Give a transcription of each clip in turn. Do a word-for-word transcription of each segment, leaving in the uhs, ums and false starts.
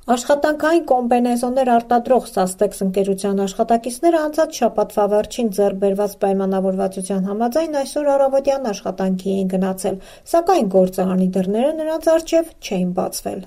Աշխատանքային կոմբինեզոններ արտադրող Sastex ընկերության աշխատակիցները անցած շաբաթվա վերջին ձեռք բերված պայմանավորվածության համաձայն այսօր առավոտյան աշխատանքի էին գնացել, սակայն գործարանի դռները նրանց առջև չէին բացվել։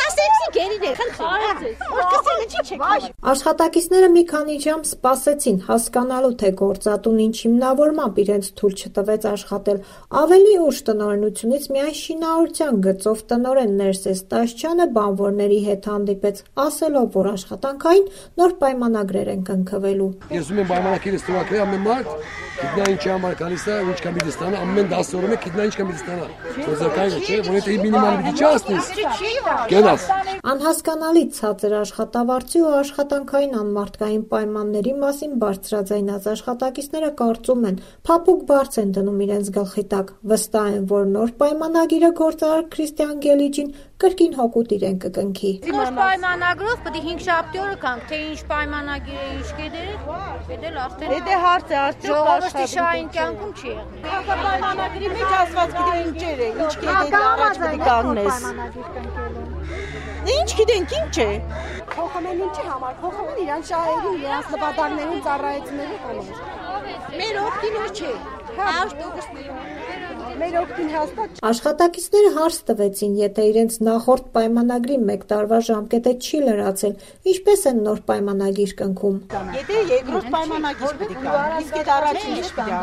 Աշխատակիցները մի քանի ժամ սպասեցին, հասկանալու թե գործատուն ինչ հիմնավորմամբ իրենց թույլ չտվեց աշխատել։ Ավելի ուշ տնօրենությունից միայն շինարարության գծով տնօրեն Ներսես Տաշչյանը բանվորների հետ հանդիպեց, ասելով, որ աշխատանքային նոր պայմանագրեր են կնքվելու։ Ես ուզում եմ պայմանագիրը ստորագրել ամեն մարդ, գիտնա ինչի համար գալիս է, ինչ կամ պիտի ստանա, ամեն դասը օրը մեկ գիտնա ինչ կամ պիտի ստանա։ Սոզակայինը չէ, որ եթե մինիմալ պիտի չասնես, գնաս։ Անհասկանալի ցածր աշխատավարձի ու աշխատանքային անմարդկային պայմանների մասին բարձրաձայնած աշխատակիցները կարծում են, փափուկ բարձ են դնում իրենց գլխի տակ, վստահ են, որ նոր պայմանագիրը գործարար Քրիստիան Գելիջին կրկին հօգուտ իրեն կկնքի։ Նոր պայմանագրով պետք է հինգ շաբթի օրը կանք, թե ինչ պայմանագիր է, ինչ կեդեր, պետք է արդեն։ Դե հարց է, ժողովրդի շահին կյանքում չի եղնի։ Պայմանագրի մեջ ասված գիտե ինչեր է, ինչ կեդեր առաջ պետք է կանգնես։ Ինչ գիտենք, ինչ է։ Փոխում են ինչի համար, փոխում են իրան շահերի, իրենց նպատակներին ծառայեցնելու համար։ Մեր օգտին որ չէ։ Հաշտ օգստներում։ Մեր օգտին հաստատ։ Աշխատակիցները հարց տվեցին, եթե իրենց նախորդ պայմանագրի մեկ տարվա ժամկետը չի լրացել, ինչպես են նոր պայմանագիր կնքում։ Եթե երկրորդ պայմանագիր պետք է կա, իսկ այդ առաջին ինչ պետք է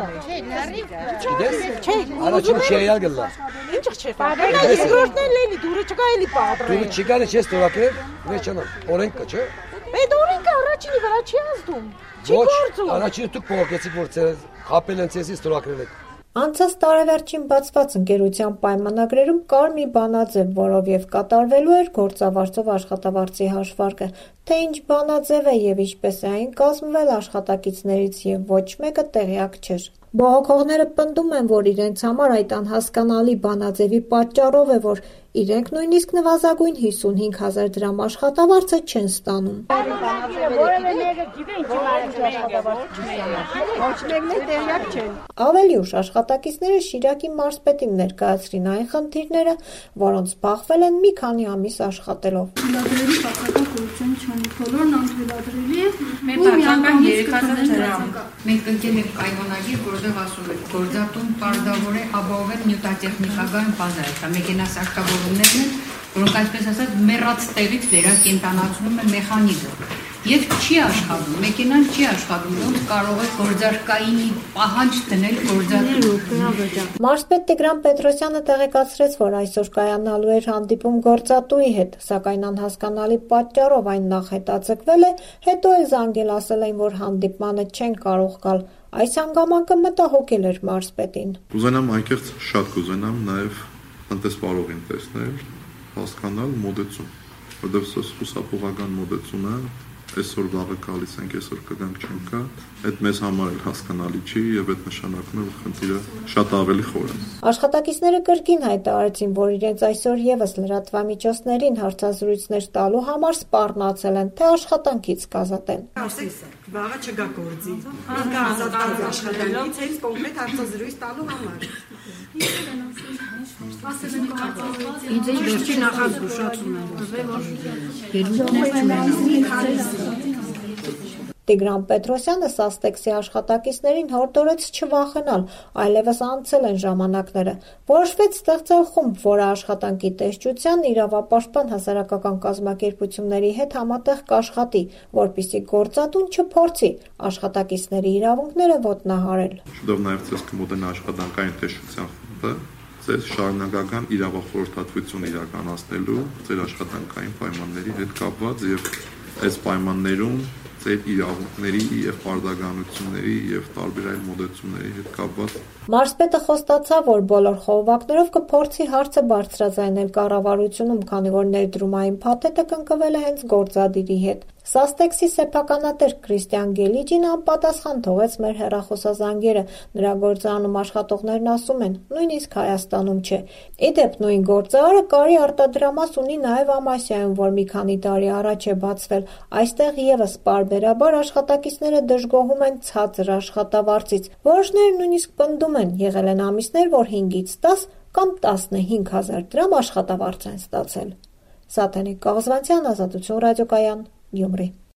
անել։ Չէ, առաջին չի եղել գլա։ Ինչ չէ։ Երկրորդն էլ էլի դուրը չկա էլի պատրը։ Դուրը չկա չէ ստորագրել, վերջանա։ Օրենքը չէ։ Այդ օրենքը առաջինի վրա չի ազդում։ Չի գործում։ Առաջինը դուք փոխեցիք, որ ցես խապել են ցեսի ստորագրել եք։ Անցած տարեվերջին բացված ընկերության պայմանագրերում կար մի բանաձև, որով եւ կատարվելու էր գործավարձով աշխատավարձի հաշվարկը, թե ինչ բանաձև է եւ ինչպես է այն կազմվել աշխատակիցներից եւ ոչ մեկը տեղյակ չէր։ Բողոքողները պնդում են, որ իրենց համար այդ անհասկանալի բանաձևի պատճառով է, որ իրենք նույնիսկ նվազագույն հիսունհինգ հազար դրամ աշխատավարձը չեն ստանում։ Որևէ մեկը գիտե ինչի մարդ աշխատավարձ չստանա։ Ոչ մեկն էլ տեղյակ չեն։ Ավելի ուշ աշխատակիցները Շիրակի մարզպետին ներկայացրին այն խնդիրները, որոնց բախվել են մի քանի ամիս աշխատելով։ Թույլատրելի բացական կորուպցիոն չունի, բոլորն անթույլատրելի է։ Մեր բացական երեք հազար դրամ։ Մենք ընկել ենք պայմանագիր, որտեղ ասում է գործատուն պարտավոր է ապահովել նյութատեխնիկական բազա, դա մեքենասարքավորումներն են, որոնք այսպես ասած մեռած տեղից վերակենդանացնում են մեխանիզմը։ Եվ չի աշխատում, մեքենան չի աշխատում, ոնց կարող է գործարկայինի պահանջ դնել գործատուն։ Մարզպետ Տիգրան Պետրոսյանը տեղեկացրեց, որ այսօր կայանալու էր հանդիպում գործատուի հետ, սակայն անհասկանալի պատճառով այն նախ հետաձգվել է, հետո էլ զանգել ասել էին, որ հանդիպմանը չեն կարող գալ։ Այս հանգամանքը մտահոգել էր մարզպետին։ Կուզենամ այնքերց շատ կուզենամ նաև տնտեսվարողին տեսնել, հասկանալ մոդեցում, որտեղ սա խուսափողական մոդեցումը այսօր վաղը գալիս ենք, այսօր կգանք չենք գա, այդ մեզ համար էլ հասկանալի չի եւ այդ նշանակում է, որ խնդիրը շատ ավելի խոր է։ Աշխատակիցները կրկին հայտարարեցին, որ իրենց այսօր եւս լրատվամիջոցներին հարցազրույցներ տալու համար սպառնացել են, թե աշխատանքից կազատեն։ Վաղը չգա գործի։ Ինքը ազատված աշխատանքից հենց կոնկրետ հարցազրույց տալու համար։ Ինձ էլ վերջի նախազգուշացում են տվել, Տիգրան Պետրոսյանը Sastex-ի աշխատակիցներին հորդորեց չվախենալ, այլևս անցել են ժամանակները։ Որոշվեց ստեղծել խումբ, որը աշխատանքի տեսչության իրավապաշտպան հասարակական կազմակերպությունների հետ համատեղ կաշխատի, որպեսզի գործատուն չփորձի աշխատակիցների իրավունքները ոտնահարել։ Շուտով նաև ցես կմոտենա աշխատանքային տեսչության խումբը, ձեր շարունակական իրավախորհրդատվություն իրականացնելու ձեր աշխատանքային պայմանների հետ կապված եւ այս պայմաններում ձեր իրավունքների եւ պարտականությունների եւ տարբեր այլ մոդեցումների հետ կապված։ Մարզպետը խոստացավ, որ բոլոր խողովակներով կփորձի հարցը բարձրաձայնել կառավարությունում, քանի որ ներդրումային փաթեթը կնքվել է հենց գործադիրի հետ։ Sastex-ի սեփականատեր Քրիստիան Գելիջին անպատասխան թողեց մեր հեռախոսազանգերը։ Նրա գործարանում աշխատողներն ասում են, նույնիսկ Հայաստանում չէ։ Ի դեպ, նույն գործարանը կարի արտադրամաս ունի նաև Ամասիայում, որ մի քանի տարի առաջ է բացվել։ Այստեղ եւս պարբերաբար աշխատակիցները դժգոհում են ցածր աշխատավարձից։ Որոշները նույնիսկ պնդում են, եղել են ամիսներ, որ հինգից տաս կամ տասնհինգ հազար դրամ աշխատավարձ են ստացել։ Սաթենիկ Կաղզվանցյան, Ազատություն ռադիոկայան, Գյումրի։